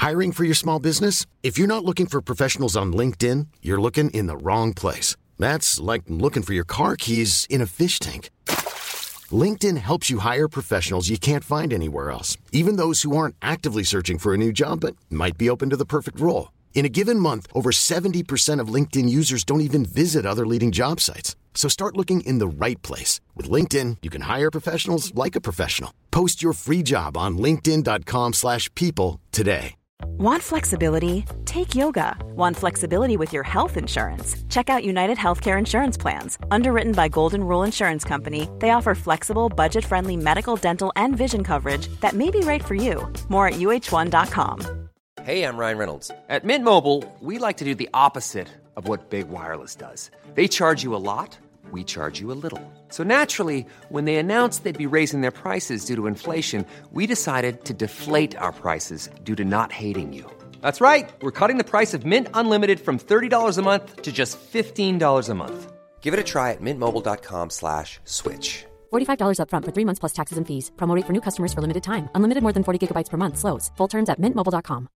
Hiring for your small business? If you're not looking for professionals on LinkedIn, you're looking in the wrong place. That's like looking for your car keys in a fish tank. LinkedIn helps you hire professionals you can't find anywhere else, even those who aren't actively searching for a new job but might be open to the perfect role. In a given month, over 70% of LinkedIn users don't even visit other leading job sites. So start looking in the right place. With LinkedIn, you can hire professionals like a professional. Post your free job on linkedin.com/people today. Want flexibility? Take yoga. Want flexibility with your health insurance? Check out United Healthcare Insurance Plans. Underwritten by Golden Rule Insurance Company, they offer flexible, budget-friendly medical, dental, and vision coverage that may be right for you. More at uh1.com. Hey, I'm Ryan Reynolds. At Mint Mobile, we like to do the opposite of what Big Wireless does. They charge you a lot, we charge you a little. So naturally, when they announced they'd be raising their prices due to inflation, we decided to deflate our prices due to not hating you. That's right. We're cutting the price of Mint Unlimited from $30 a month to just $15 a month. Give it a try at mintmobile.com/switch. $45 up front for 3 months plus taxes and fees. Promo rate for new customers for limited time. Unlimited more than 40 gigabytes per month. Slows full terms at mintmobile.com.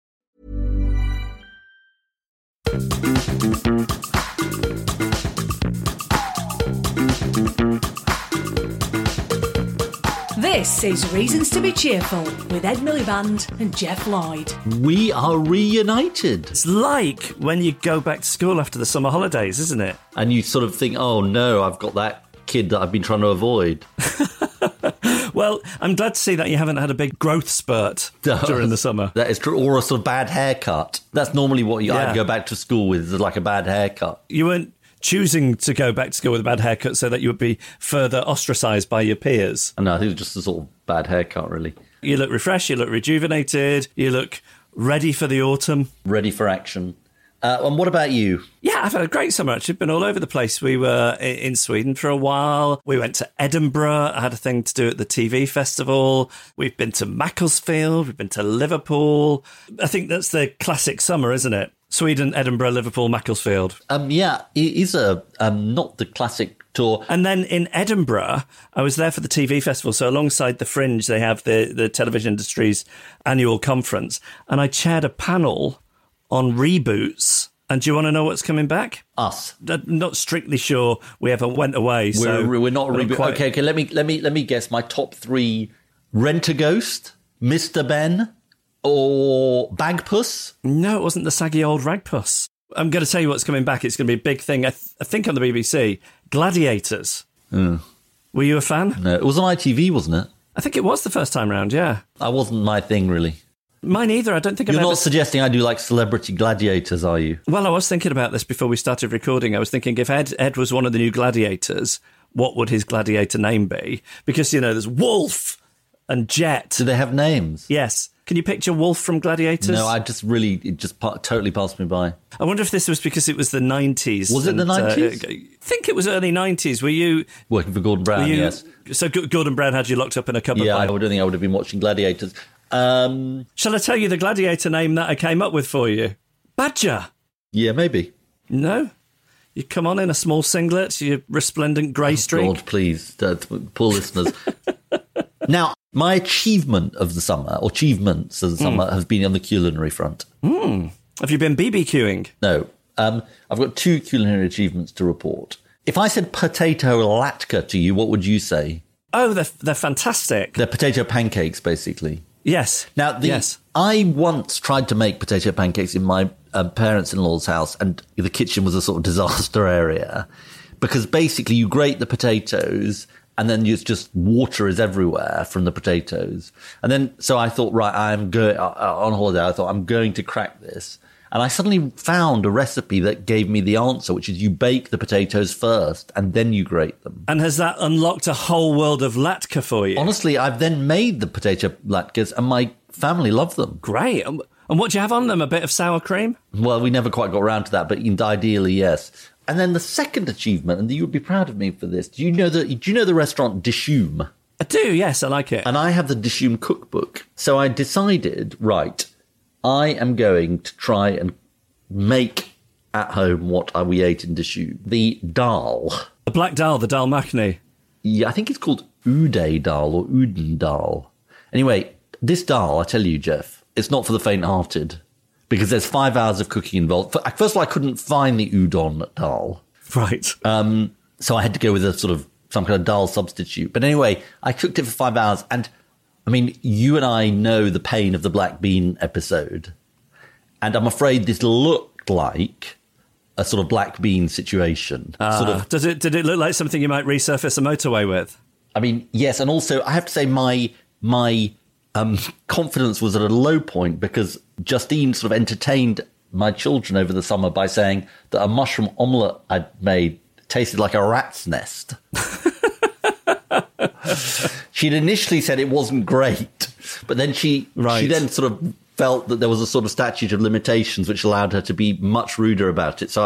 This is Reasons to be Cheerful with Ed Miliband and Jeff Lloyd. We are reunited. It's like when you go back to school after the summer holidays, isn't it? And you sort of think, oh no, I've got that kid that I've been trying to avoid. Well, I'm glad to see that you haven't had a big growth spurt during the summer. That is true. Or a sort of bad haircut. That's normally what I'd go back to school with, is like a bad haircut. You weren't choosing to go back to school with a bad haircut so that you would be further ostracised by your peers. No, I think it was just a sort of bad haircut, really. You look refreshed, you look rejuvenated, you look ready for the autumn. Ready for action. And what about you? Yeah, I've had a great summer, actually. Been all over the place. We were in Sweden for a while. We went to Edinburgh. I had a thing to do at the TV festival. We've been to Macclesfield. We've been to Liverpool. I think that's the classic summer, isn't it? Sweden, Edinburgh, Liverpool, Macclesfield. Yeah, it is not the classic tour. And then in Edinburgh, I was there for the TV festival. So alongside the Fringe, they have the television industry's annual conference. And I chaired a panel on reboots. And do you want to know what's coming back? Us. I'm not strictly sure we ever went away. We're not reboot. Okay. Let me guess. My top 3: Rent-A-Ghost, Mr. Ben, or Bagpuss. No, it wasn't the saggy old Ragpuss. I'm going to tell you what's coming back. It's going to be a big thing. I think on the BBC. Gladiators. Were you a fan? No, it was on ITV, wasn't it? I think it was the first time round. Yeah. That wasn't my thing, really. Mine either. I don't think You're not suggesting I do like celebrity gladiators, are you? Well, I was thinking about this before we started recording. I was thinking if Ed was one of the new gladiators, what would his gladiator name be? Because, there's Wolf and Jet. Do they have names? Yes. Can you picture Wolf from Gladiators? No, it just totally passed me by. I wonder if this was because it was the 90s. Was it the 90s? I think it was early 90s. Were you... Working for Gordon Brown, yes. So Gordon Brown had you locked up in a cupboard? Yeah, I don't think I would have been watching Gladiators. Shall I tell you the gladiator name that I came up with for you? Badger. Yeah, maybe. No? You come on in a small singlet, your resplendent grey streak. God, please, poor listeners. Now, my achievement of the summer, or achievements of the summer, have been on the culinary front. Have you been BBQing? No. I've got 2 culinary achievements to report. If I said potato latke to you, what would you say? Oh, they're fantastic. They're potato pancakes, basically. Yes. Now, I once tried to make potato pancakes in my parents-in-law's house, and the kitchen was a sort of disaster area, because basically you grate the potatoes and then it's just water is everywhere from the potatoes. And then, so I thought, right, I'm going on holiday. I thought I'm going to crack this. And I suddenly found a recipe that gave me the answer, which is you bake the potatoes first and then you grate them. And has that unlocked a whole world of latke for you? Honestly, I've then made the potato latkes and my family love them. Great. And what do you have on them? A bit of sour cream? Well, we never quite got around to that, but ideally, yes. And then the second achievement, and you would be proud of me for this, do you know the restaurant Dishoom? I do, yes, I like it. And I have the Dishoom cookbook. So I decided, right, I am going to try and make at home what we ate in Dishoom. The dal. The black dal, the dal makhni. Yeah, I think it's called Uday dal or Uden dal. Anyway, this dal, I tell you, Jeff, it's not for the faint-hearted because there's 5 hours of cooking involved. First of all, I couldn't find the udon dal. Right. So I had to go with some kind of dal substitute. But anyway, I cooked it for 5 hours. And I mean, you and I know the pain of the black bean episode. And I'm afraid this looked like a sort of black bean situation. Did it look like something you might resurface a motorway with? I mean, yes. And also, I have to say my confidence was at a low point because Justine sort of entertained my children over the summer by saying that a mushroom omelette I'd made tasted like a rat's nest. She'd initially said it wasn't great, but then she then sort of felt that there was a sort of statute of limitations which allowed her to be much ruder about it.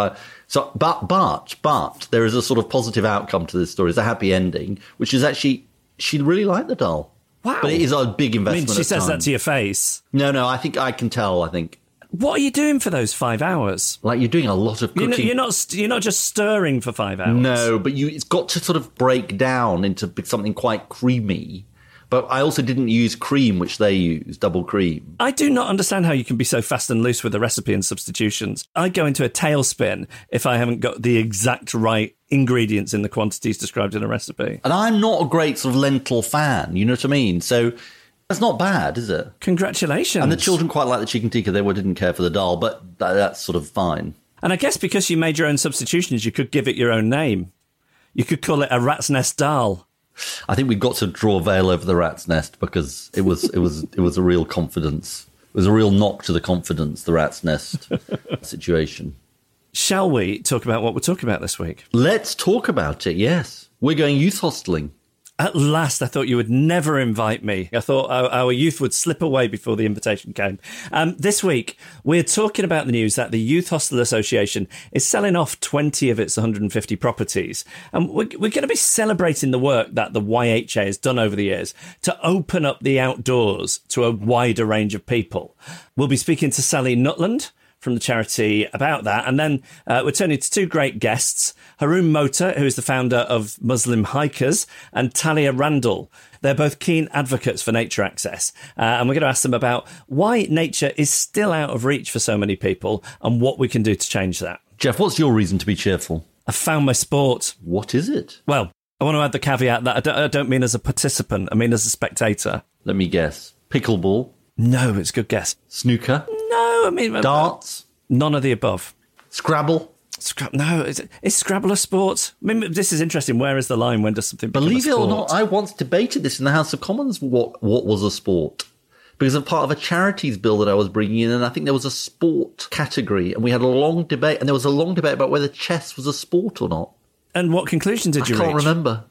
But there is a sort of positive outcome to this story. It's a happy ending, which is actually she really liked the doll. Wow. But it is a big investment. I mean, she says that to your face. No, I think I can tell, What are you doing for those 5 hours? Like you're doing a lot of cooking. You're not just stirring for 5 hours. No, but it's got to sort of break down into something quite creamy. But I also didn't use cream, which they use, double cream. I do not understand how you can be so fast and loose with the recipe and substitutions. I go into a tailspin if I haven't got the exact right ingredients in the quantities described in a recipe. And I'm not a great sort of lentil fan, you know what I mean? So that's not bad, is it? Congratulations. And the children quite like the chicken tikka. They didn't care for the dal, but that's sort of fine. And I guess because you made your own substitutions, you could give it your own name. You could call it a rat's nest dal. I think we've got to draw a veil over the rat's nest because it was a real confidence. It was a real knock to the confidence, the rat's nest situation. Shall we talk about what we're talking about this week? Let's talk about it, yes. We're going youth hosteling. At last, I thought you would never invite me. I thought our youth would slip away before the invitation came. This week, we're talking about the news that the Youth Hostel Association is selling off 20 of its 150 properties. And we're going to be celebrating the work that the YHA has done over the years to open up the outdoors to a wider range of people. We'll be speaking to Sally Nutland from the charity about that. And then we're turning to two great guests, Haroon Motor, who is the founder of Muslim Hikers, and Talia Randall. They're both keen advocates for nature access. And we're going to ask them about why nature is still out of reach for so many people and what we can do to change that. Jeff, what's your reason to be cheerful? I found my sport. What is it? Well, I want to add the caveat that I don't mean as a participant. I mean as a spectator. Let me guess. Pickleball? No, it's a good guess. Snooker? No, I mean... Darts? None of the above. Scrabble? No, is Scrabble a sport? I mean, this is interesting. Where is the line? When does something become Believe a it sport? or not, I once debated this in the House of Commons, what was a sport. Because of part of a charities bill that I was bringing in, and I think there was a sport category, and we had a long debate, and there was a long debate about whether chess was a sport or not. And what conclusion did you reach? I can't remember.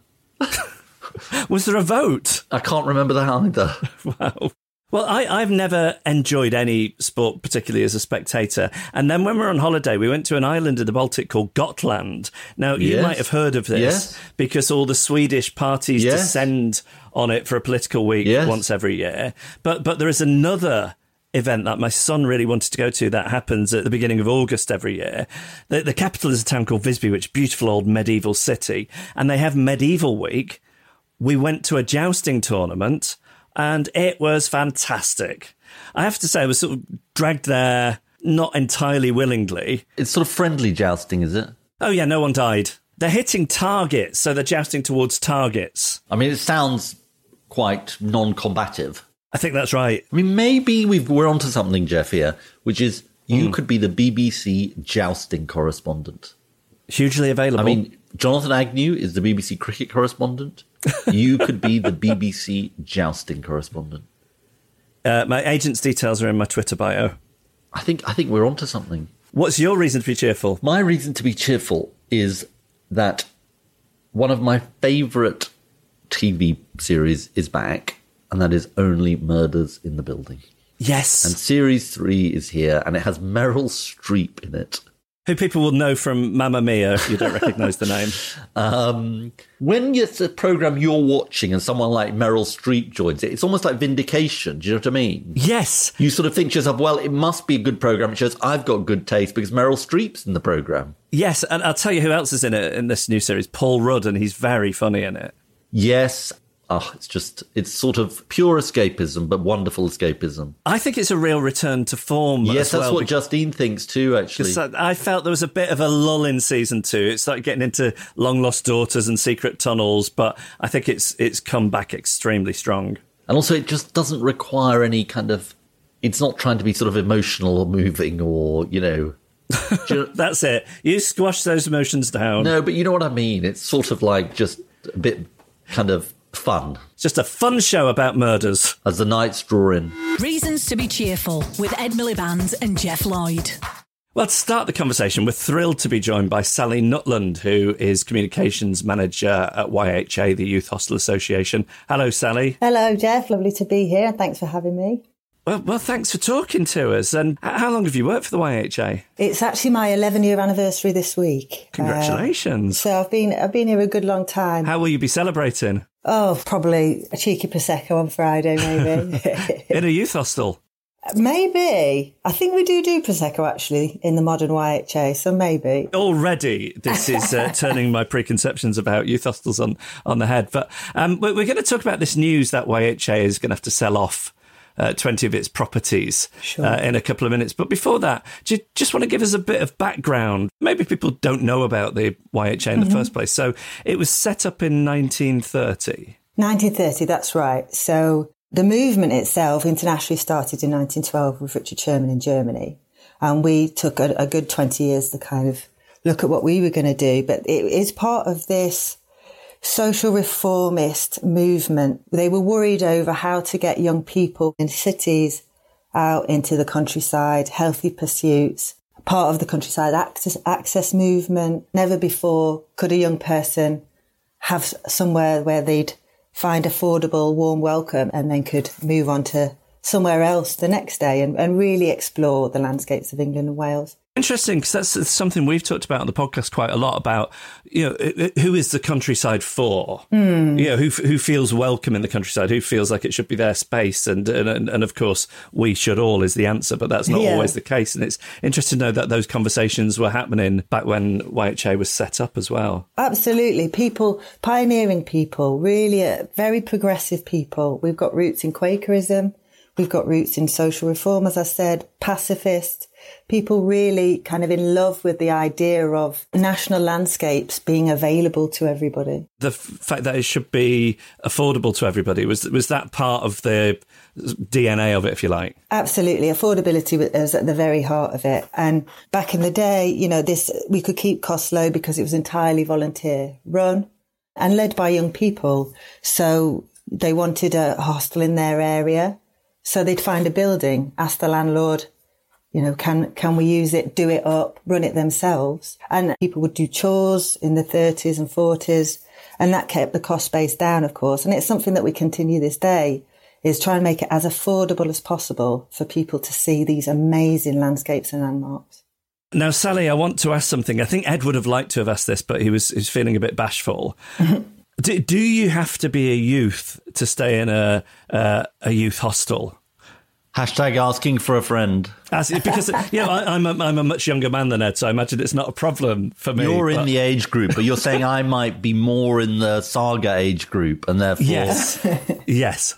Was there a vote? I can't remember that either. Wow. Well, I've never enjoyed any sport, particularly as a spectator. And then when we were on holiday, we went to an island in the Baltic called Gotland. Now, you might have heard of this because all the Swedish parties descend on it for a political week once every year. But there is another event that my son really wanted to go to that happens at the beginning of August every year. The capital is a town called Visby, which is a beautiful old medieval city. And they have Medieval Week. We went to a jousting tournament. And it was fantastic. I have to say, I was sort of dragged there, not entirely willingly. It's sort of friendly jousting, is it? Oh, yeah, no one died. They're hitting targets, so they're jousting towards targets. I mean, it sounds quite non-combative. I think that's right. I mean, maybe we're onto something, Jeff, here, which is you could be the BBC jousting correspondent. Hugely available. I mean, Jonathan Agnew is the BBC cricket correspondent. You could be the BBC jousting correspondent. My agent's details are in my Twitter bio. I think we're onto something. What's your reason to be cheerful? My reason to be cheerful is that one of my favourite TV series is back, and that is Only Murders in the Building. Yes. And Series 3 is here, and it has Meryl Streep in it. Who people will know from Mamma Mia if you don't recognise the name. When it's a programme you're watching and someone like Meryl Streep joins it, it's almost like vindication. Do you know what I mean? Yes. You sort of think to yourself, well, it must be a good programme. It shows I've got good taste because Meryl Streep's in the programme. Yes, and I'll tell you who else is in it in this new series. Paul Rudd, and he's very funny in it. Yes. it's sort of pure escapism, but wonderful escapism. I think it's a real return to form. Yes, as that's well, what Justine thinks too, actually. I felt there was a bit of a lull in season 2. It started getting into Long Lost Daughters and Secret Tunnels, but I think it's come back extremely strong. And also, it just doesn't require any kind of... It's not trying to be sort of emotional or moving or, That's it. You squash those emotions down. No, but you know what I mean. It's sort of like just a bit kind of fun. It's just a fun show about murders. As the nights draw in. Reasons to be cheerful with Ed Miliband and Jeff Lloyd. Well, to start the conversation, we're thrilled to be joined by Sally Nutland, who is Communications Manager at YHA, the Youth Hostel Association. Hello, Sally. Hello, Jeff. Lovely to be here. Thanks for having me. Well, thanks for talking to us. And how long have you worked for the YHA? It's actually my 11-year anniversary this week. Congratulations. So I've been here a good long time. How will you be celebrating? Oh, probably a cheeky Prosecco on Friday, maybe. In a youth hostel? Maybe. I think we do Prosecco, actually, in the modern YHA, so maybe. Already, this is turning my preconceptions about youth hostels on the head. But we're going to talk about this news that YHA is going to have to sell off 20 of its properties in a couple of minutes. But before that, do you just want to give us a bit of background? Maybe people don't know about the YHA in the first place. So it was set up in 1930. 1930, that's right. So the movement itself internationally started in 1912 with Richard Sherman in Germany. And we took a good 20 years to kind of look at what we were going to do. But it is part of this social reformist movement. They were worried over how to get young people in cities out into the countryside, healthy pursuits, part of the countryside access movement. Never before could a young person have somewhere where they'd find affordable, warm welcome and then could move on to somewhere else the next day and really explore the landscapes of England and Wales. Interesting, because that's something we've talked about on the podcast quite a lot about, who is the countryside for? Who feels welcome in the countryside, who feels like it should be their space. And of course, we should all is the answer, but that's not always the case. And it's interesting to know that those conversations were happening back when YHA was set up as well. Absolutely. People, pioneering people, really very progressive people. We've got roots in Quakerism. We've got roots in social reform, as I said, pacifist. People really kind of in love with the idea of national landscapes being available to everybody. The fact that it should be affordable to everybody, was that part of the DNA of it, if you like? Absolutely. Affordability was at the very heart of it. And back in the day, we could keep costs low because it was entirely volunteer run and led by young people. So they wanted a hostel in their area. So they'd find a building, ask the landlord, can we use it, do it up, run it themselves? And people would do chores in the 30s and 40s, and that kept the cost base down, of course. And it's something that we continue this day, is try and make it as affordable as possible for people to see these amazing landscapes and landmarks. Now, Sally, I want to ask something. I think Ed would have liked to have asked this, but he was feeling a bit bashful. Do you have to be a youth to stay in a youth hostel? Hashtag asking for a friend. Because I'm a much younger man than Ed, so I imagine it's not a problem for me. You're in the age group, but you're saying I might be more in the Saga age group, and therefore... Yes.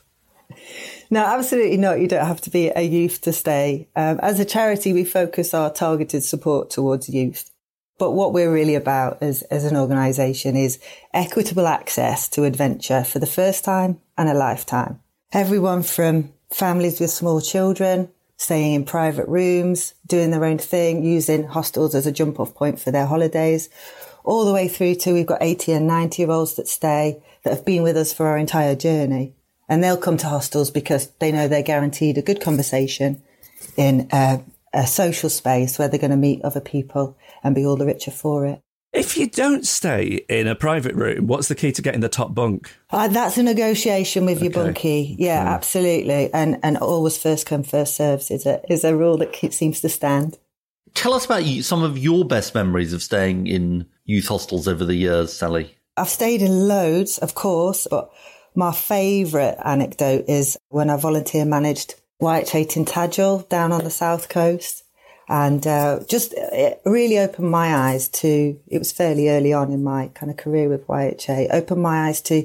No, absolutely not. You don't have to be a youth to stay. As a charity, we focus our targeted support towards youth. But what we're really about as an organisation is equitable access to adventure for the first time and a lifetime. Everyone from families with small children, staying in private rooms, doing their own thing, using hostels as a jump-off point for their holidays, all the way through to we've got 80 and 90-year-olds that stay, that have been with us for our entire journey. And they'll come to hostels because they know they're guaranteed a good conversation in a social space where they're going to meet other people and be all the richer for it. If you don't stay in a private room, what's the key to getting the top bunk? That's a negotiation with your bunkie. Yeah, absolutely. And always first come, first served is a rule that seems to stand. Tell us about some of your best memories of staying in youth hostels over the years, Sally. I've stayed in loads, of course, but my favourite anecdote is when I volunteer managed YHA Tintagel down on the south coast. And it really opened my eyes to, it was fairly early on in my kind of career with YHA, opened my eyes to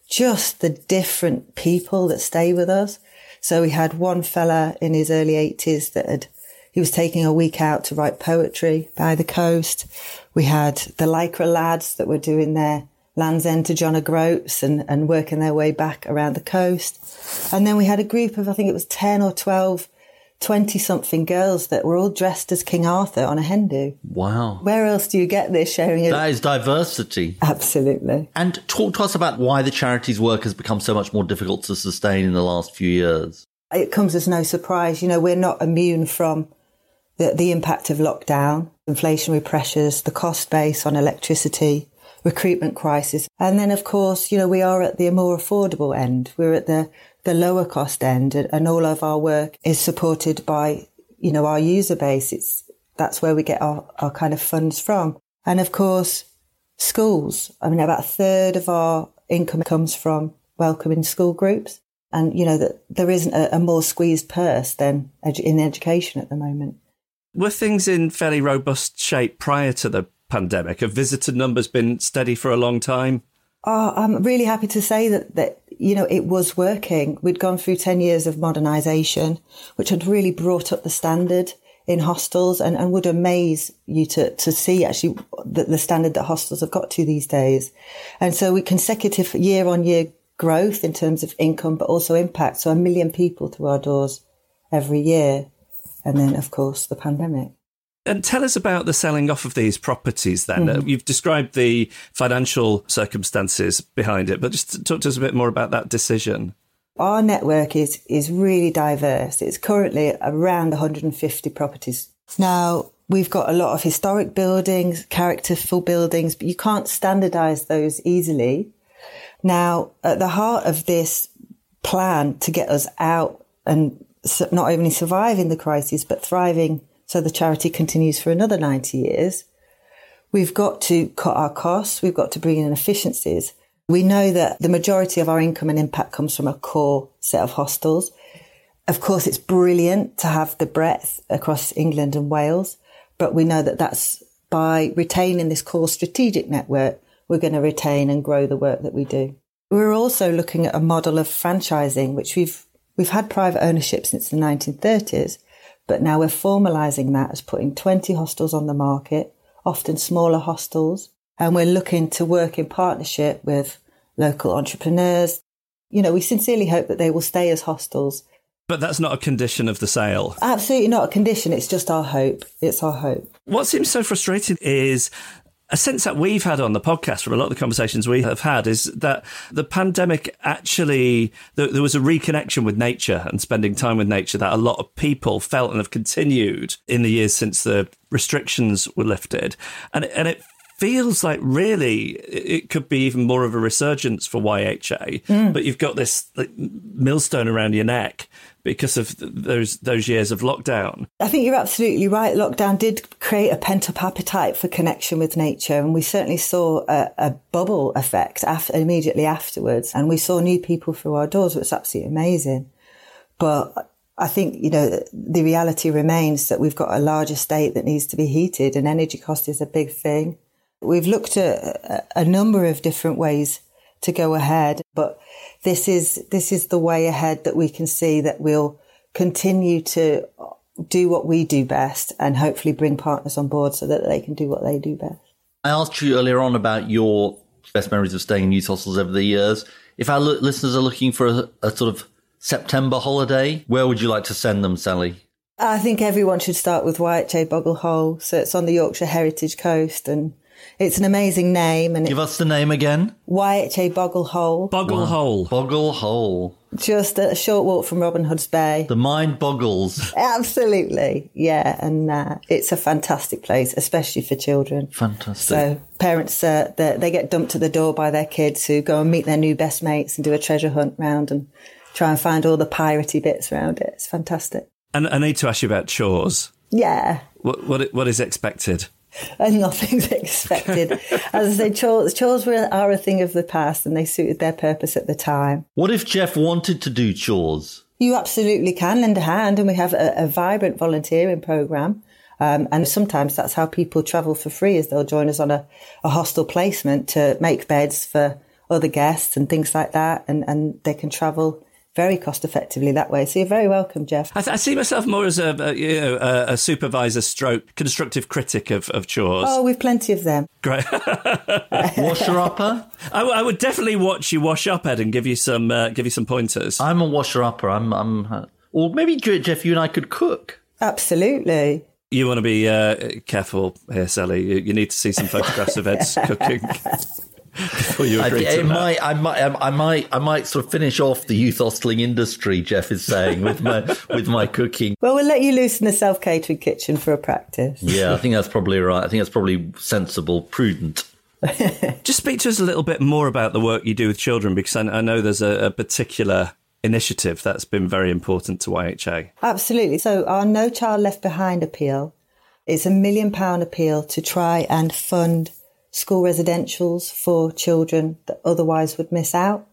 just the different people that stay with us. So we had one fella in his early 80s he was taking a week out to write poetry by the coast. We had the Lycra lads that were doing their Land's End to John O'Groats and working their way back around the coast. And then we had a group of, I think it was 10 or 12, 20-something girls that were all dressed as King Arthur on a hen do. Wow. Where else do you get this sharing it? That is diversity. Absolutely. And talk to us about why the charity's work has become so much more difficult to sustain in the last few years. It comes as no surprise. We're not immune from the impact of lockdown, inflationary pressures, the cost base on electricity, recruitment crisis. And then, of course, we are at the more affordable end. We're at the lower cost end, and all of our work is supported by, our user base. That's where we get our kind of funds from. And of course, schools. About a third of our income comes from welcoming school groups. And, that there isn't a more squeezed purse than in education at the moment. Were things in fairly robust shape prior to the pandemic? Have visitor numbers been steady for a long time? Oh, I'm really happy to say that it was working. We'd gone through 10 years of modernisation, which had really brought up the standard in hostels and would amaze you to see actually the standard that hostels have got to these days. And so we consecutive year-on-year growth in terms of income, but also impact. So 1 million people through our doors every year. And then, of course, the pandemic. And tell us about the selling off of these properties then. Mm-hmm. You've described the financial circumstances behind it, but just talk to us a bit more about that decision. Our network is really diverse. It's currently around 150 properties. Now, we've got a lot of historic buildings, characterful buildings, but you can't standardise those easily. Now, at the heart of this plan to get us out and not only surviving the crisis, but thriving so the charity continues for another 90 years, we've got to cut our costs. We've got to bring in efficiencies. We know that the majority of our income and impact comes from a core set of hostels. Of course, it's brilliant to have the breadth across England and Wales, but we know that that's by retaining this core strategic network, we're going to retain and grow the work that we do. We're also looking at a model of franchising, which we've had private ownership since the 1930s, but now we're formalising that as putting 20 hostels on the market, often smaller hostels, and we're looking to work in partnership with local entrepreneurs. We sincerely hope that they will stay as hostels. But that's not a condition of the sale. Absolutely not a condition. It's just our hope. It's our hope. What seems so frustrating is a sense that we've had on the podcast from a lot of the conversations we have had is that the pandemic actually, there was a reconnection with nature and spending time with nature that a lot of people felt and have continued in the years since the restrictions were lifted. And it feels like really it could be even more of a resurgence for YHA, but you've got this millstone around your neck because of those years of lockdown. I think you're absolutely right. Lockdown did create a pent-up appetite for connection with nature, and we certainly saw a bubble effect immediately afterwards, and we saw new people through our doors, which was absolutely amazing. But I think, the reality remains that we've got a large estate that needs to be heated, and energy cost is a big thing. We've looked at a number of different ways to go ahead, but this is the way ahead that we can see that we'll continue to do what we do best and hopefully bring partners on board so that they can do what they do best. I asked you earlier on about your best memories of staying in youth hostels over the years. If our listeners are looking for a sort of September holiday, where would you like to send them, Sally? I think everyone should start with YHA Boggle Hole. So it's on the Yorkshire Heritage Coast, and it's an amazing name. And give us the name again. YHA Boggle Hole. Boggle Hole. Boggle Hole. Just a short walk from Robin Hood's Bay. The mind boggles. Absolutely. Yeah. And it's a fantastic place, especially for children. Fantastic. So parents, they get dumped at the door by their kids who go and meet their new best mates and do a treasure hunt round and try and find all the piratey bits around it. It's fantastic. And I need to ask you about chores. Yeah. What is expected? And nothing's expected. As I say, chores are a thing of the past, and they suited their purpose at the time. What if Jeff wanted to do chores? You absolutely can lend a hand, and we have a vibrant volunteering programme. And sometimes that's how people travel for free, is they'll join us on a hostel placement to make beds for other guests and things like that. And they can travel very cost effectively that way. So you're very welcome, Jeff. I see myself more as a supervisor stroke constructive critic of chores. Oh, we've plenty of them. Great. Washer-upper? I would definitely watch you wash up, Ed, and give you some pointers. I'm a washer-upper. Or maybe, Jeff, you and I could cook. Absolutely. You want to be careful here, Sally. You need to see some photographs of Ed's cooking before you agree to that. I might sort of finish off the youth hosteling industry, Jeff is saying, with my cooking. Well, we'll let you loose in a self-catering kitchen for a practice. Yeah, I think that's probably right. I think that's probably sensible, prudent. Just speak to us a little bit more about the work you do with children, because I know there's a particular initiative that's been very important to YHA. Absolutely. So our No Child Left Behind appeal is £1 million appeal to try and fund school residentials for children that otherwise would miss out.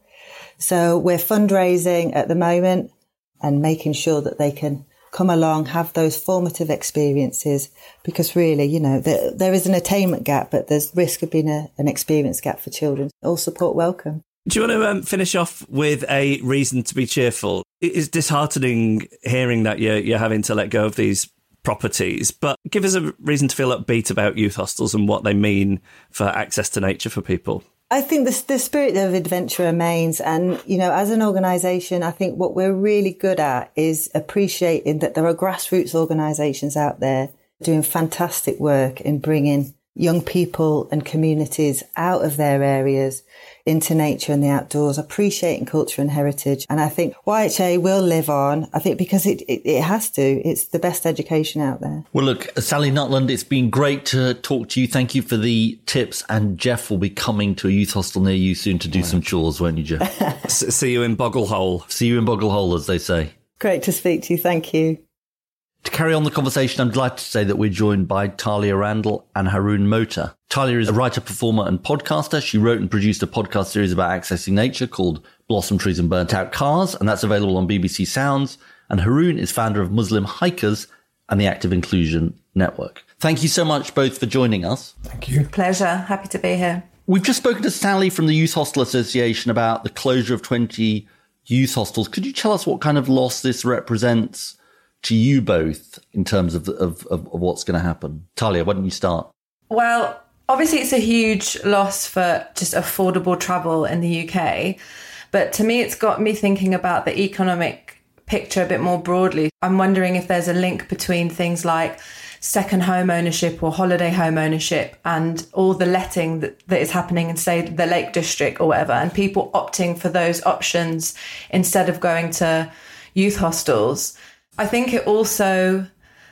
So we're fundraising at the moment and making sure that they can come along, have those formative experiences, because really, you know, there is an attainment gap, but there's risk of being an experience gap for children. All support welcome. Do you want to finish off with a reason to be cheerful? It is disheartening hearing that you're having to let go of these properties, but give us a reason to feel upbeat about youth hostels and what they mean for access to nature for people. I think the spirit of adventure remains. And, you know, as an organisation, I think what we're really good at is appreciating that there are grassroots organisations out there doing fantastic work in bringing young people and communities out of their areas into nature and the outdoors, appreciating culture and heritage. And I think YHA will live on, I think, because it has to. It's the best education out there. Well, look, Sally Nutland, it's been great to talk to you. Thank you for the tips. And Jeff will be coming to a youth hostel near you soon to do some chores, won't you, Jeff? See you in Boggle Hole. See you in Boggle Hole, as they say. Great to speak to you. Thank you. To carry on the conversation, I'm delighted to say that we're joined by Talia Randall and Haroon Mota. Talia is a writer, performer and podcaster. She wrote and produced a podcast series about accessing nature called Blossom Trees and Burnt Out Cars, and that's available on BBC Sounds. And Haroon is founder of Muslim Hikers and the Active Inclusion Network. Thank you so much both for joining us. Thank you. Pleasure. Happy to be here. We've just spoken to Sally from the Youth Hostel Association about the closure of 20 youth hostels. Could you tell us what kind of loss this represents to you both in terms of what's going to happen? Talia, why don't you start? Well, obviously it's a huge loss for just affordable travel in the UK. But to me, it's got me thinking about the economic picture a bit more broadly. I'm wondering if there's a link between things like second home ownership or holiday home ownership and all the letting that is happening in, say, the Lake District or whatever, and people opting for those options instead of going to youth hostels. I think it also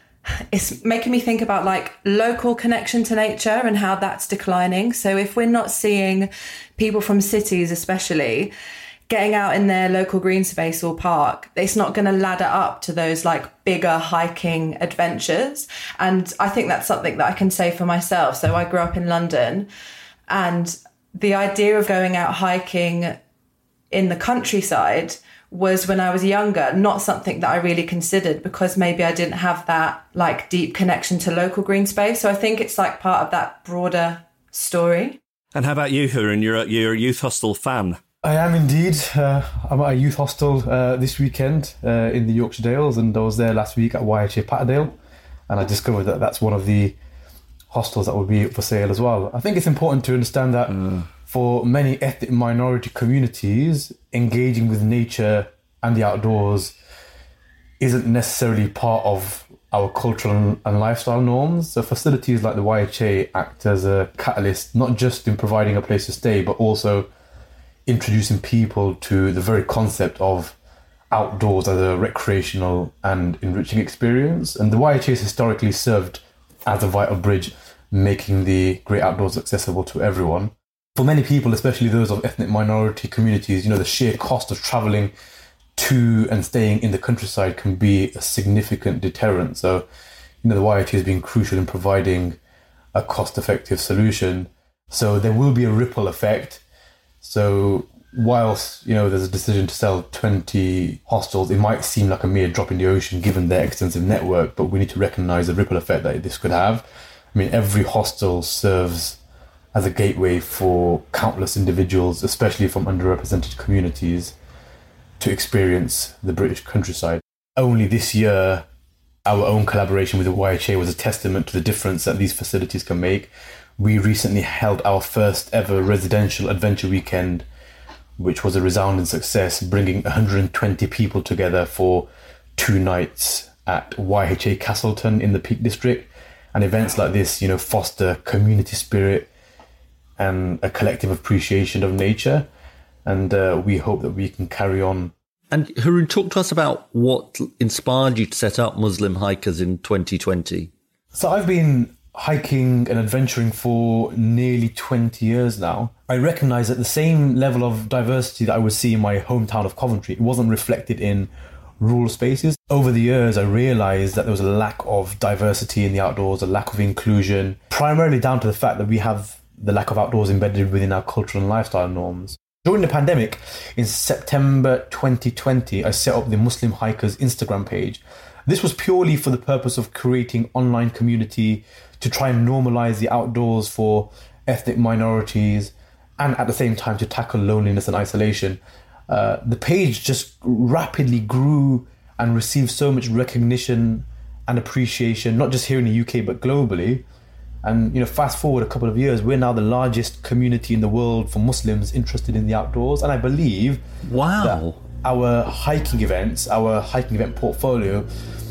is making me think about like local connection to nature and how that's declining. So if we're not seeing people from cities, especially, getting out in their local green space or park, it's not going to ladder up to those like bigger hiking adventures. And I think that's something that I can say for myself. So I grew up in London, and the idea of going out hiking in the countryside was, when I was younger, not something that I really considered, because maybe I didn't have that like deep connection to local green space. So I think it's like part of that broader story. And how about you, Haroon? You're a youth hostel fan. I am indeed. I'm at a youth hostel this weekend in the Yorkshire Dales, and I was there last week at YHA Patterdale, and I discovered that that's one of the hostels that will be up for sale as well. I think it's important to understand that for many ethnic minority communities, engaging with nature and the outdoors isn't necessarily part of our cultural and lifestyle norms. So facilities like the YHA act as a catalyst, not just in providing a place to stay, but also introducing people to the very concept of outdoors as a recreational and enriching experience. And the YHA has historically served as a vital bridge, making the great outdoors accessible to everyone. For many people, especially those of ethnic minority communities, the sheer cost of travelling to and staying in the countryside can be a significant deterrent. So, the YHA has been crucial in providing a cost-effective solution. So there will be a ripple effect. So whilst, there's a decision to sell 20 hostels, it might seem like a mere drop in the ocean given their extensive network, but we need to recognise the ripple effect that this could have. I mean, every hostel serves as a gateway for countless individuals, especially from underrepresented communities, to experience the British countryside. Only this year, our own collaboration with the YHA was a testament to the difference that these facilities can make. We recently held our first ever residential adventure weekend, which was a resounding success, bringing 120 people together for 2 nights at YHA Castleton in the Peak District. And events like this, foster community spirit and a collective appreciation of nature. And we hope that we can carry on. And Haroon, talk to us about what inspired you to set up Muslim Hikers in 2020. So I've been hiking and adventuring for nearly 20 years now. I recognise that the same level of diversity that I would see in my hometown of Coventry, it wasn't reflected in rural spaces. Over the years, I realised that there was a lack of diversity in the outdoors, a lack of inclusion, primarily down to the fact that we have the lack of outdoors embedded within our cultural and lifestyle norms. During the pandemic, in September 2020, I set up the Muslim Hikers Instagram page. This was purely for the purpose of creating online community to try and normalise the outdoors for ethnic minorities and at the same time to tackle loneliness and isolation. The page just rapidly grew and received so much recognition and appreciation, not just here in the UK, but globally. And, fast forward a couple of years, we're now the largest community in the world for Muslims interested in the outdoors. And I believe that our hiking event portfolio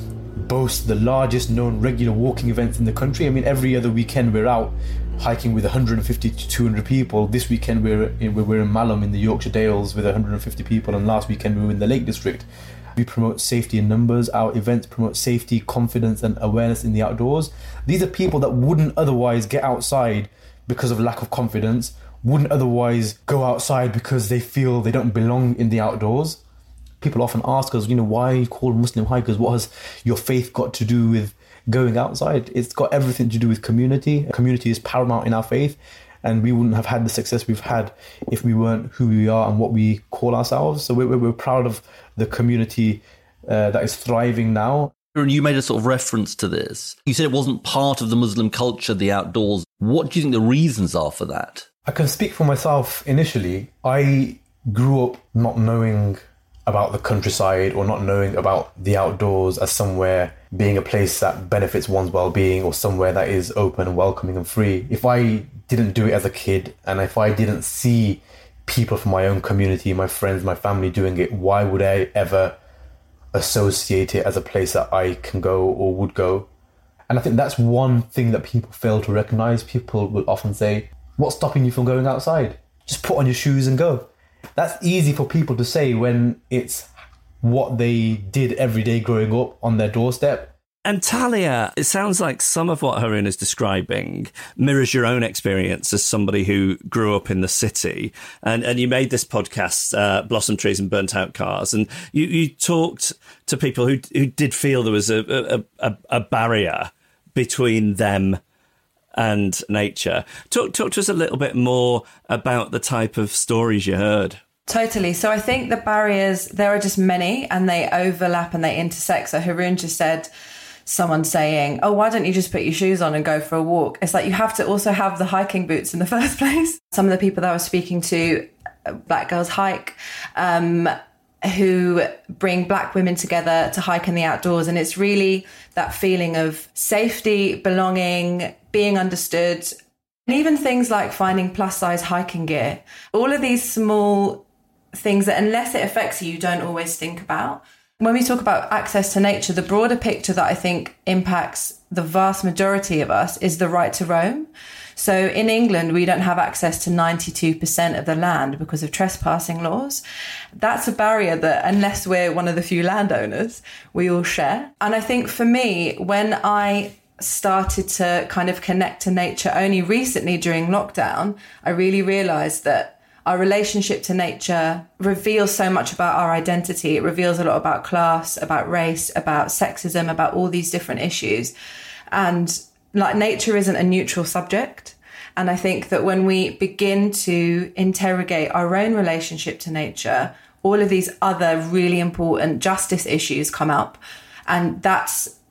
boasts the largest known regular walking events in the country. I mean, every other weekend we're out hiking with 150 to 200 people. This weekend we're in Malham in the Yorkshire Dales with 150 people, and last weekend we were in the Lake District. We promote safety in numbers. Our events promote safety, confidence and awareness in the outdoors. These are people that wouldn't otherwise get outside because of lack of confidence, wouldn't otherwise go outside because they feel they don't belong in the outdoors. People often ask us, why are you called Muslim Hikers? What has your faith got to do with going outside? It's got everything to do with community. Community is paramount in our faith, and we wouldn't have had the success we've had if we weren't who we are and what we call ourselves. So we're proud of the community that is thriving now. And you made a sort of reference to this. You said it wasn't part of the Muslim culture, the outdoors. What do you think the reasons are for that? I can speak for myself initially. I grew up not knowing about the countryside or not knowing about the outdoors as somewhere being a place that benefits one's well-being or somewhere that is open and welcoming and free. If I didn't do it as a kid and if I didn't see people from my own community, my friends, my family doing it, why would I ever associate it as a place that I can go or would go? And I think that's one thing that people fail to recognise. People will often say, what's stopping you from going outside? Just put on your shoes and go. That's easy for people to say when it's what they did every day growing up on their doorstep. And Talia, it sounds like some of what Haroon is describing mirrors your own experience as somebody who grew up in the city. And you made this podcast, Blossom Trees and Burnt Out Cars, and you talked to people who did feel there was a barrier between them and nature. Talk to us a little bit more about the type of stories you heard. Totally. So I think the barriers, there are just many and they overlap and they intersect. So Haroon just said, someone saying, oh, why don't you just put your shoes on and go for a walk? It's like you have to also have the hiking boots in the first place. Some of the people that I was speaking to, Black Girls Hike, who bring Black women together to hike in the outdoors. And it's really that feeling of safety, belonging, being understood, and even things like finding plus size hiking gear. All of these small things that unless it affects you, you don't always think about. When we talk about access to nature, the broader picture that I think impacts the vast majority of us is the right to roam. So in England, we don't have access to 92% of the land because of trespassing laws. That's a barrier that, unless we're one of the few landowners, we all share. And I think for me, when I started to kind of connect to nature only recently during lockdown, I really realised that our relationship to nature reveals so much about our identity. It reveals a lot about class, about race, about sexism, about all these different issues. And like nature isn't a neutral subject. And I think that when we begin to interrogate our own relationship to nature, all of these other really important justice issues come up. And that's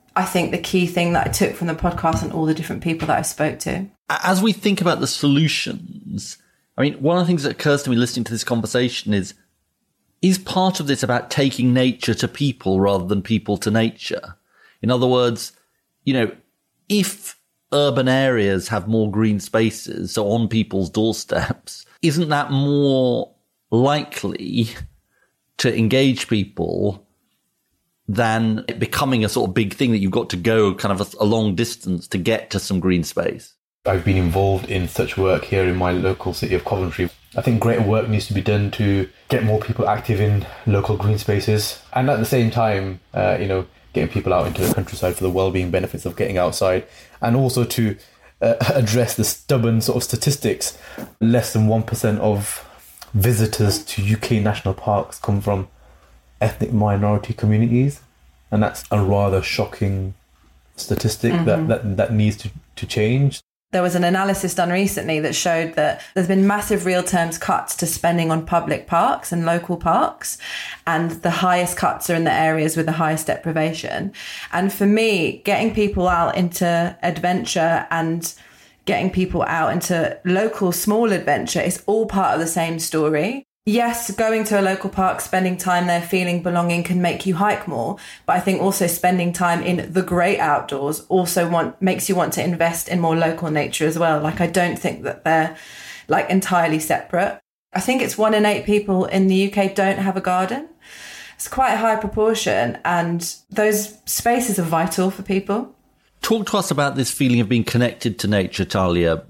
I think, the key thing that I took from the podcast and all the different people that I spoke to. As we think about the solutions, I mean, one of the things that occurs to me listening to this conversation is part of this about taking nature to people rather than people to nature? In other words, you know, if urban areas have more green spaces, so on people's doorsteps, isn't that more likely to engage people than it becoming a sort of big thing that you've got to go kind of a long distance to get to some green space? I've been involved in such work here in my local city of Coventry. I think greater work needs to be done to get more people active in local green spaces. And at the same time, getting people out into the countryside for the well-being benefits of getting outside. And also to address the stubborn sort of statistics. Less than 1% of visitors to UK national parks come from ethnic minority communities. And that's a rather shocking statistic that needs to change. There was an analysis done recently that showed that there's been massive real terms cuts to spending on public parks and local parks. And the highest cuts are in the areas with the highest deprivation. And for me, getting people out into adventure and getting people out into local small adventure is all part of the same story. Yes, going to a local park, spending time there, feeling belonging can make you hike more. But I think also spending time in the great outdoors also makes you want to invest in more local nature as well. Like, I don't think that they're like entirely separate. I think it's 1 in 8 people in the UK don't have a garden. It's quite a high proportion, and those spaces are vital for people. Talk to us about this feeling of being connected to nature, Talia.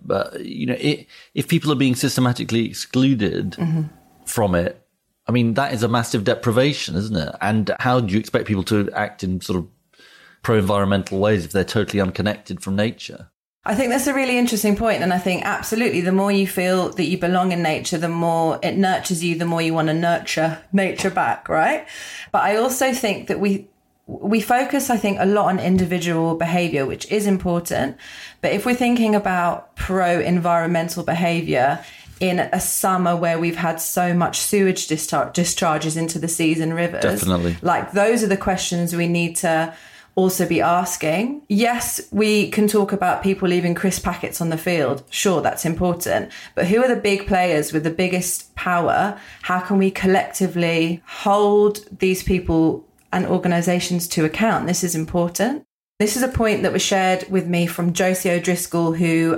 If people are being systematically excluded from it, I mean, that is a massive deprivation, isn't it? And how do you expect people to act in sort of pro-environmental ways if they're totally unconnected from nature? I think that's a really interesting point. And I think absolutely, the more you feel that you belong in nature, the more it nurtures you, the more you want to nurture nature back, right? But I also think that we focus, I think, a lot on individual behaviour, which is important. But if we're thinking about pro-environmental behaviour, in a summer where we've had so much sewage discharges into the seas and rivers. Definitely. Like, those are the questions we need to also be asking. Yes, we can talk about people leaving crisp packets on the field. Sure, that's important. But who are the big players with the biggest power? How can we collectively hold these people and organisations to account? This is important. This is a point that was shared with me from Josie O'Driscoll, who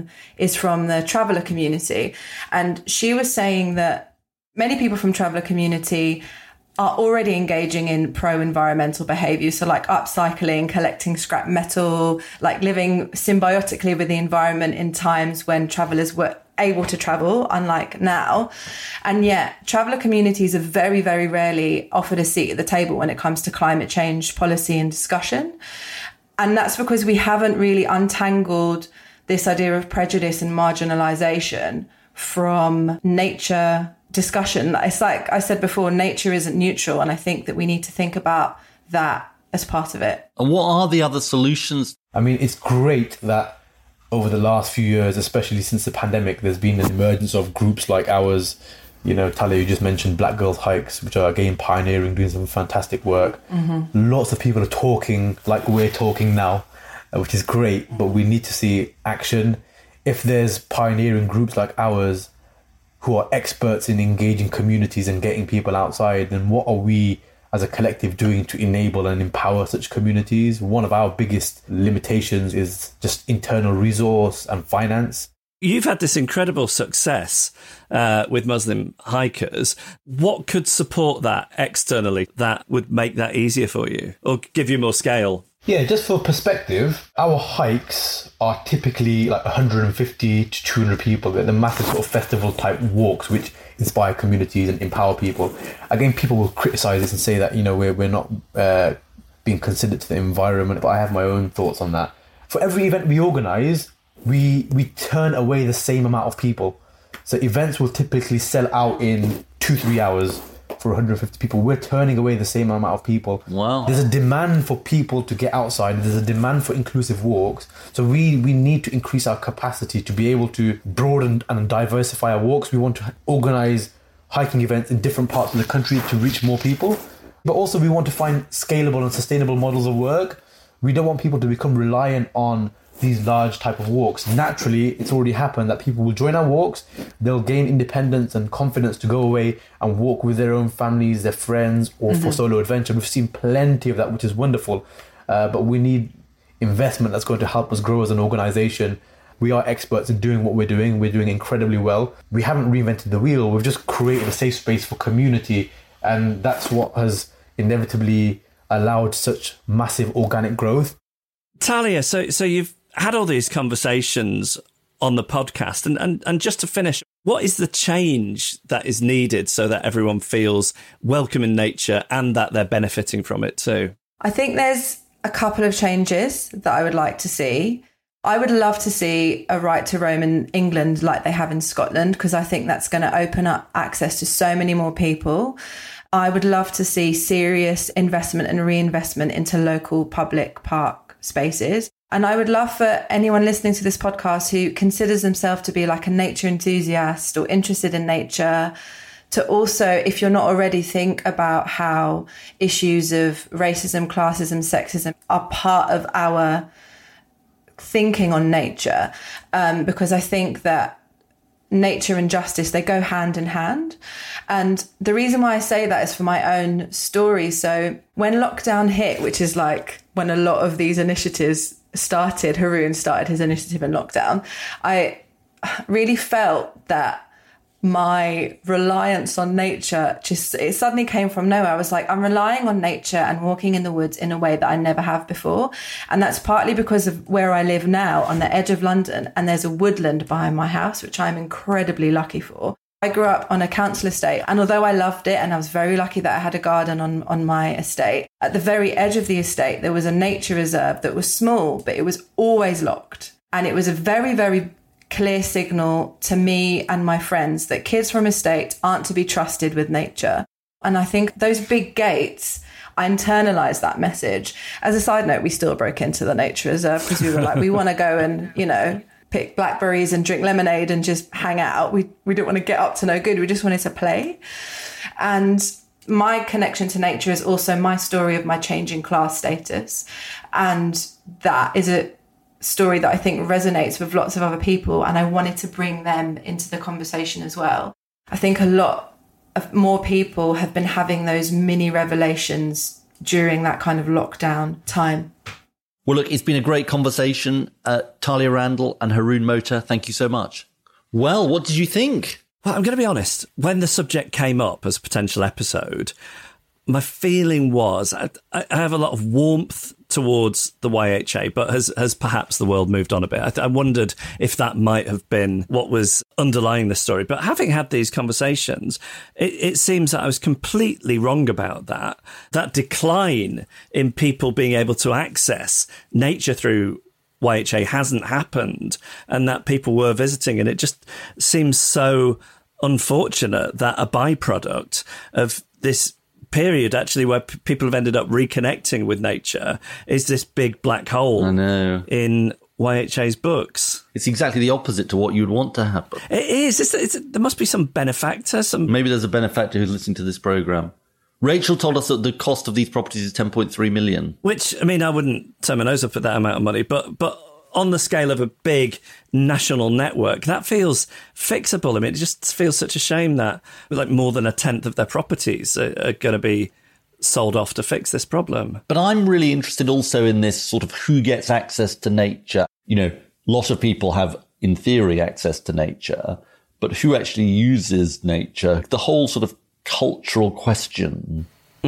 is from the traveller community. And she was saying that many people from traveller community are already engaging in pro-environmental behaviour. So like upcycling, collecting scrap metal, like living symbiotically with the environment in times when travellers were able to travel, unlike now. And yet traveller communities are very, very rarely offered a seat at the table when it comes to climate change policy and discussion. And that's because we haven't really untangled this idea of prejudice and marginalisation from nature discussion. It's like I said before, nature isn't neutral. And I think that we need to think about that as part of it. And what are the other solutions? I mean, it's great that over the last few years, especially since the pandemic, there's been an emergence of groups like ours. You know, Talia, you just mentioned Black Girls Hikes, which are, again, pioneering, doing some fantastic work. Lots of people are talking like we're talking now, which is great, but we need to see action. If there's pioneering groups like ours who are experts in engaging communities and getting people outside, then what are we as a collective doing to enable and empower such communities? One of our biggest limitations is just internal resource and finance. You've had this incredible success with Muslim hikers. What could support that externally that would make that easier for you or give you more scale? Yeah, just for perspective, our hikes are typically like 150 to 200 people. They're the massive sort of festival type walks which inspire communities and empower people. Again, people will criticise this and say that, you know, we're not being considered to the environment, but I have my own thoughts on that. For every event we organise, we turn away the same amount of people. So events will typically sell out in 2-3 hours for 150 people. We're turning away the same amount of people. Wow. There's a demand for people to get outside. There's a demand for inclusive walks. So we need to increase our capacity to be able to broaden and diversify our walks. We want to organise hiking events in different parts of the country to reach more people. But also we want to find scalable and sustainable models of work. We don't want people to become reliant on these large type of walks. Naturally, it's already happened that people will join our walks, they'll gain independence and confidence to go away and walk with their own families, their friends, or for solo adventure. We've seen plenty of that, which is wonderful. But we need investment that's going to help us grow as an organisation. We are experts in doing what we're doing. We're doing incredibly well. We haven't reinvented the wheel. We've just created a safe space for community. And that's what has inevitably allowed such massive organic growth. Talia, so you've had all these conversations on the podcast. And just to finish, what is the change that is needed so that everyone feels welcome in nature and that they're benefiting from it too? I think there's a couple of changes that I would like to see. I would love to see a right to roam in England like they have in Scotland, because I think that's going to open up access to so many more people. I would love to see serious investment and reinvestment into local public park spaces. And I would love for anyone listening to this podcast who considers themselves to be like a nature enthusiast or interested in nature to also, if you're not already, think about how issues of racism, classism, sexism are part of our thinking on nature. Because I think that nature and justice, they go hand in hand. And the reason why I say that is for my own story. So when lockdown hit, which is like when a lot of these initiatives started, Haroon started his initiative in lockdown, I really felt that my reliance on nature it suddenly came from nowhere. I was like, I'm relying on nature and walking in the woods in a way that I never have before. And that's partly because of where I live now on the edge of London, and there's a woodland behind my house, which I'm incredibly lucky for. I grew up on a council estate, and although I loved it and I was very lucky that I had a garden on my estate, at the very edge of the estate there was a nature reserve that was small, but it was always locked. And it was a very, very clear signal to me and my friends that kids from estates aren't to be trusted with nature. And I think those big gates, I internalized that message. As a side note, we still broke into the nature reserve because we were like, we want to go and, pick blackberries and drink lemonade and just hang out. We didn't want to get up to no good. We just wanted to play. And my connection to nature is also my story of my changing class status. And that is a story that I think resonates with lots of other people, and I wanted to bring them into the conversation as well. I think a lot of more people have been having those mini revelations during that kind of lockdown time. Well, look, it's been a great conversation. Talia Randall and Haroon Motor, thank you so much. Well, what did you think? Well, I'm going to be honest. When the subject came up as a potential episode, my feeling was I have a lot of warmth towards the YHA, but has perhaps the world moved on a bit? I wondered if that might have been what was underlying the story. But having had these conversations, it seems that I was completely wrong about that. That decline in people being able to access nature through YHA hasn't happened, and that people were visiting. And it just seems so unfortunate that a byproduct of this period actually where people have ended up reconnecting with nature is this big black hole in YHA's books. It's exactly the opposite to what you'd want to happen. It is. There must be some benefactor. Maybe there's a benefactor who's listening to this programme. Rachel told us that the cost of these properties is 10.3 million. Which, I mean, I wouldn't turn my nose up at that amount of money, but on the scale of a big national network, that feels fixable. I mean, it just feels such a shame that like more than a tenth of their properties are going to be sold off to fix this problem. But I'm really interested also in this sort of who gets access to nature. A lot of people have, in theory, access to nature, but who actually uses nature? The whole sort of cultural question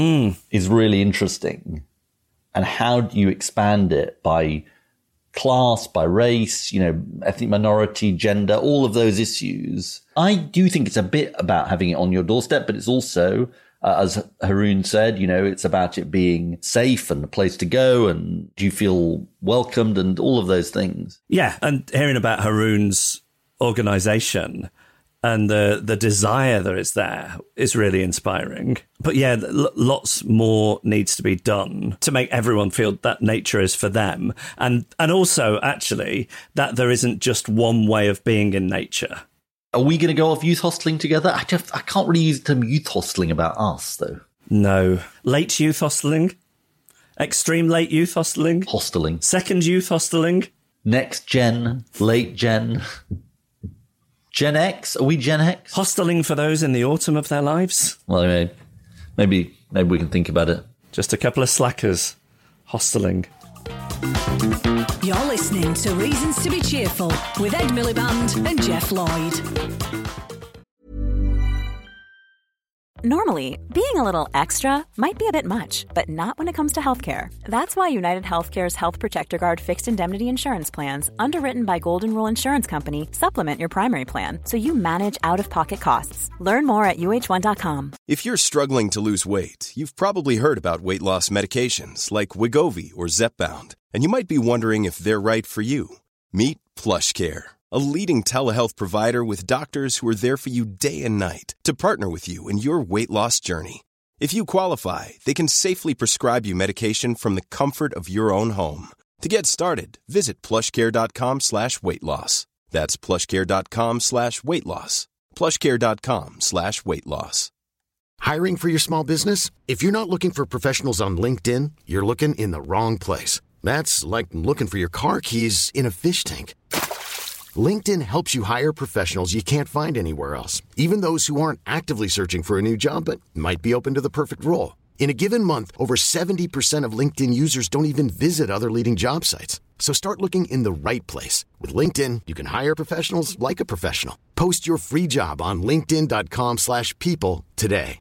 is really interesting. And how do you expand it by class, by race, ethnic minority, gender, all of those issues? I do think it's a bit about having it on your doorstep, but it's also, as Haroon said, it's about it being safe and a place to go, and do you feel welcomed and all of those things. Yeah, and hearing about Haroon's organisation and the desire that is there is really inspiring. But yeah, lots more needs to be done to make everyone feel that nature is for them. And also, actually, that there isn't just one way of being in nature. Are we going to go off youth hosteling together? I can't really use the term youth hosteling about us, though. No. Late youth hosteling? Extreme late youth hosteling. Hosteling. Second youth hosteling. Next gen, late gen. Gen X? Are we Gen X? Hosteling for those in the autumn of their lives. Well, maybe we can think about it. Just a couple of slackers. Hosteling. You're listening to Reasons to be Cheerful with Ed Miliband and Jeff Lloyd. Normally, being a little extra might be a bit much, but not when it comes to healthcare. That's why United Healthcare's Health Protector Guard fixed indemnity insurance plans, underwritten by Golden Rule Insurance Company, supplement your primary plan so you manage out-of-pocket costs. Learn more at uh1.com. If you're struggling to lose weight, you've probably heard about weight loss medications like Wegovy or Zepbound, and you might be wondering if they're right for you. Meet PlushCare, a leading telehealth provider with doctors who are there for you day and night to partner with you in your weight loss journey. If you qualify, they can safely prescribe you medication from the comfort of your own home. To get started, visit plushcare.com/weight-loss. That's plushcare.com/weight-loss. plushcare.com/weight-loss. Hiring for your small business? If you're not looking for professionals on LinkedIn, you're looking in the wrong place. That's like looking for your car keys in a fish tank. LinkedIn helps you hire professionals you can't find anywhere else, even those who aren't actively searching for a new job but might be open to the perfect role. In a given month, over 70% of LinkedIn users don't even visit other leading job sites. So start looking in the right place. With LinkedIn, you can hire professionals like a professional. Post your free job on linkedin.com/people today.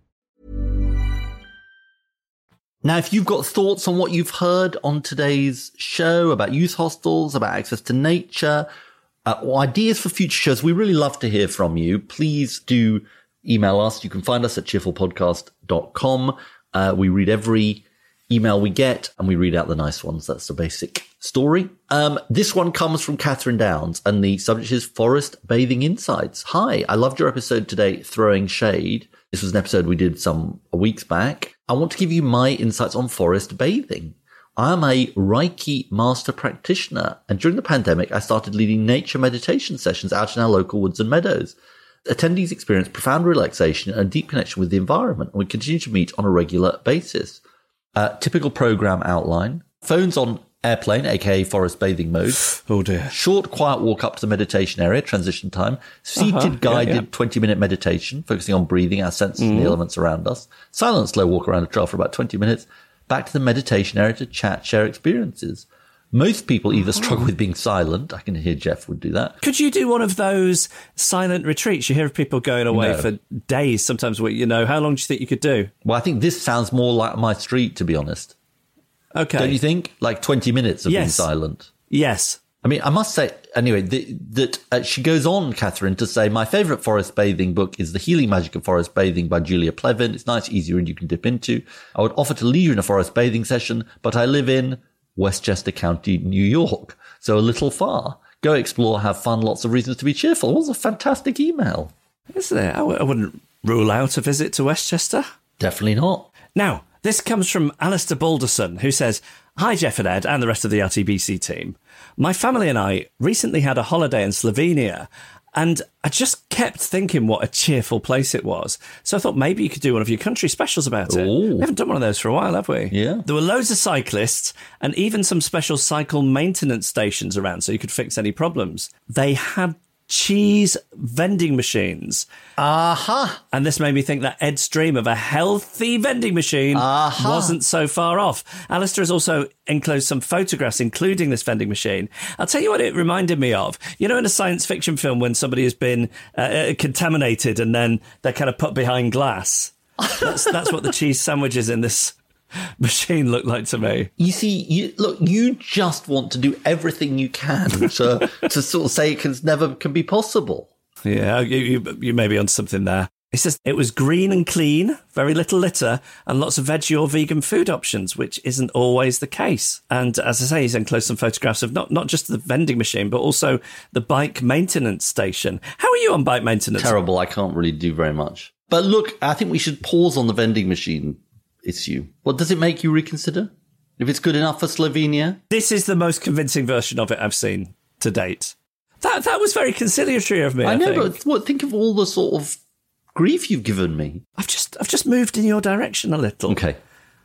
Now, if you've got thoughts on what you've heard on today's show about youth hostels, about access to nature, or ideas for future shows, we really love to hear from you. Please do email us. You can find us at cheerfulpodcast.com. We read every email we get and we read out the nice ones. That's the basic story. This one comes from Catherine Downs and the subject is Forest Bathing Insights. Hi, I loved your episode today, Throwing Shade. This was an episode we did some weeks back. I want to give you my insights on forest bathing. I am a Reiki master practitioner, and during the pandemic, I started leading nature meditation sessions out in our local woods and meadows. Attendees experience profound relaxation and a deep connection with the environment, and we continue to meet on a regular basis. Typical program outline. Phones on airplane, aka forest bathing mode. Oh dear. Short, quiet walk up to the meditation area, transition time. Seated, guided 20-minute meditation, focusing on breathing, our senses and the elements around us. Silent, slow walk around a trail for about 20 minutes. Back to the meditation area to chat, share experiences. Most people either struggle with being silent. I can hear Jeff would do that. Could you do one of those silent retreats? You hear of people going away for days, sometimes. How long do you think you could do? Well, I think this sounds more like my street, to be honest. Okay. Don't you think? Like 20 minutes of being silent. Yes. I mean, I must say, anyway, that she goes on, Catherine, to say, my favourite forest bathing book is The Healing Magic of Forest Bathing by Julia Plevin. It's nice, easy read you can dip into. I would offer to lead you in a forest bathing session, but I live in Westchester County, New York, so a little far. Go explore, have fun, lots of reasons to be cheerful. It was a fantastic email. Isn't it? I wouldn't rule out a visit to Westchester. Definitely not. Now, this comes from Alistair Balderson, who says, Hi, Jeff and Ed, and the rest of the RTBC team. My family and I recently had a holiday in Slovenia, and I just kept thinking what a cheerful place it was. So I thought maybe you could do one of your country specials about it. Ooh. We haven't done one of those for a while, have we? Yeah. There were loads of cyclists and even some special cycle maintenance stations around so you could fix any problems. They had cheese vending machines. Aha! And this made me think that Ed's dream of a healthy vending machine wasn't so far off. Alistair has also enclosed some photographs, including this vending machine. I'll tell you what it reminded me of. You know, in a science fiction film when somebody has been contaminated and then they're kind of put behind glass. That's what the cheese sandwiches in this machine looked like to me. You see, you just want to do everything you can to sort of say it never can be possible. Yeah, you may be onto something there. It says it was green and clean, very little litter, and lots of veggie or vegan food options, which isn't always the case. And as I say, he's enclosed some photographs of not just the vending machine, but also the bike maintenance station. How are you on bike maintenance? Terrible. I can't really do very much. But look, I think we should pause on the vending machine issue. What does it make you reconsider? If it's good enough for Slovenia? This is the most convincing version of it I've seen to date. That was very conciliatory of me. I know, but think of all the sort of grief you've given me. I've just moved in your direction a little. Okay.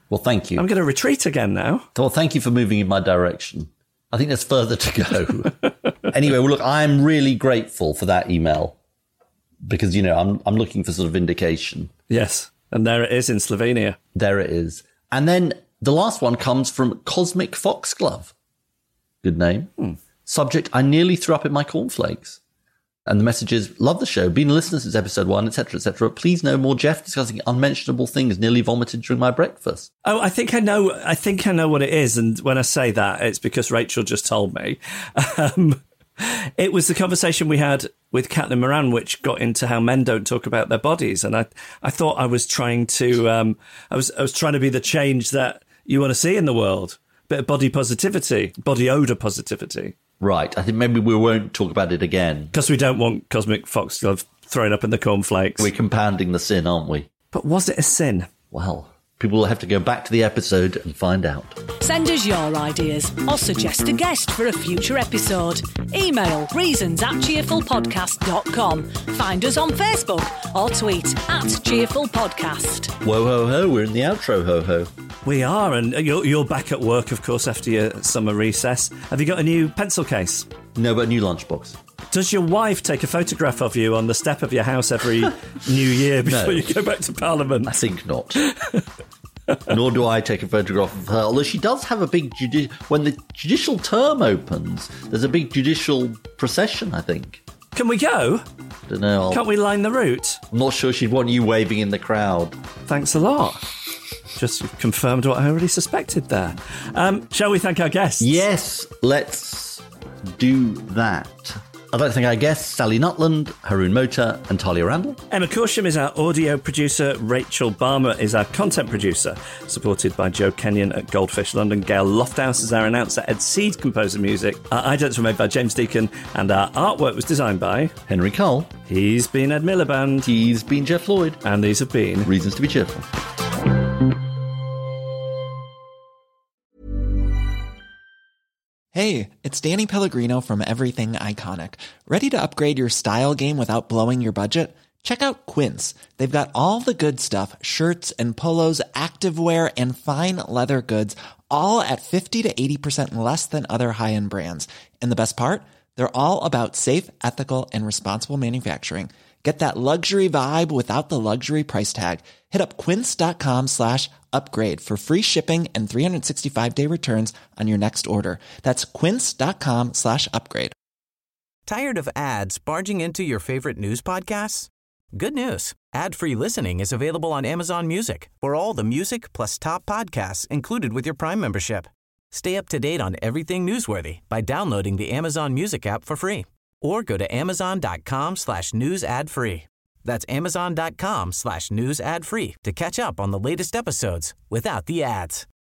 Well, thank you. I'm going to retreat again now. Well, thank you for moving in my direction. I think there's further to go. Anyway, well, look, I'm really grateful for that email because, you know, I'm looking for sort of vindication. Yes. And there it is in Slovenia. There it is. And then the last one comes from Cosmic Foxglove. Good name. Subject, I nearly threw up in my cornflakes. And the message is, love the show, been a listener since episode 1, etc., etc. Please know more Jeff discussing unmentionable things, nearly vomited during my breakfast. Oh, I think I know what it is. And when I say that, it's because Rachel just told me. It was the conversation we had with Caitlin Moran, which got into how men don't talk about their bodies. And I thought I was trying to, I was trying to be the change that you want to see in the world. Bit of body positivity, body odour positivity. Right. I think maybe we won't talk about it again. Because we don't want Cosmic Foxglove thrown up in the cornflakes. We're compounding the sin, aren't we? But was it a sin? Well, people will have to go back to the episode and find out. Send us your ideas or suggest a guest for a future episode. Email reasons@cheerfulpodcast.com. Find us on Facebook or tweet @cheerfulpodcast. Whoa, ho, ho. We're in the outro, ho, ho. We are, and you're back at work, of course, after your summer recess. Have you got a new pencil case? No, but a new lunchbox. Does your wife take a photograph of you on the step of your house every New Year before you go back to Parliament? I think not. Nor do I take a photograph of her. Although she does have a big... when the judicial term opens, there's a big judicial procession, I think. Can we go? Don't know. Can't we line the route? I'm not sure she'd want you waving in the crowd. Thanks a lot. Just confirmed what I already suspected there. Shall we thank our guests? Yes, let's do that. I'd like to thank our guests, Sally Nutland, Haroon Mota and Talia Randall. Emma Corsham is our audio producer. Rachel Balmer is our content producer, supported by Joe Kenyon at Goldfish London. Gail Lofthouse is our announcer. Ed Seed composed music. Our idents were made by James Deacon, and our artwork was designed by Henry Cole. He's been Ed Miliband. He's been Jeff Lloyd. And these have been Reasons to be Cheerful. Hey, it's Danny Pellegrino from Everything Iconic. Ready to upgrade your style game without blowing your budget? Check out Quince. They've got all the good stuff, shirts and polos, activewear, and fine leather goods, all at 50 to 80% less than other high-end brands. And the best part? They're all about safe, ethical, and responsible manufacturing. Get that luxury vibe without the luxury price tag. Hit up quince.com/upgrade for free shipping and 365-day returns on your next order. That's quince.com/upgrade. Tired of ads barging into your favorite news podcasts? Good news. Ad-free listening is available on Amazon Music for all the music plus top podcasts included with your Prime membership. Stay up to date on everything newsworthy by downloading the Amazon Music app for free. Or go to amazon.com/news ad free. That's amazon.com/news ad free to catch up on the latest episodes without the ads.